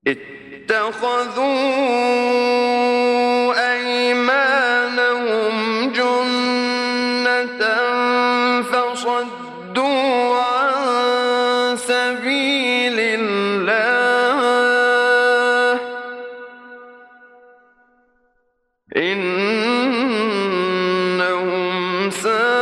اتخذوا أيمانهم جنة فصدوا عن سبيل الله إنهم ساء